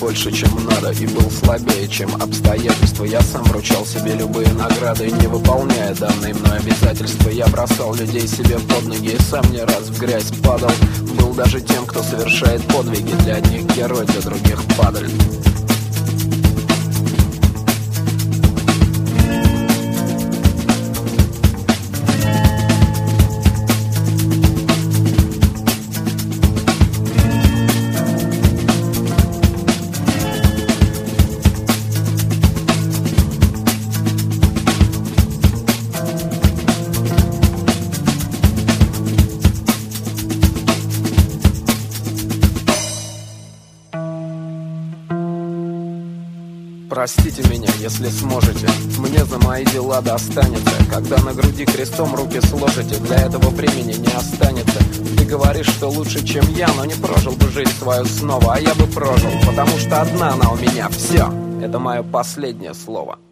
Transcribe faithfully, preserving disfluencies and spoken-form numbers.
больше, чем надо, и был слабее, чем обстоятельства. Я сам вручал себе любые награды, не выполняя данные мной обязательства. Я бросал людей себе под ноги и сам не раз в грязь падал. Был даже тем, кто совершает подвиги. Для одних герой, для других падаль. Простите меня, если сможете, мне за мои дела достанется. Когда на груди крестом руки сложите, для этого времени не останется. Ты говоришь, что лучше, чем я, но не прожил бы жизнь свою снова. А я бы прожил, потому что одна она у меня, все, это мое последнее слово.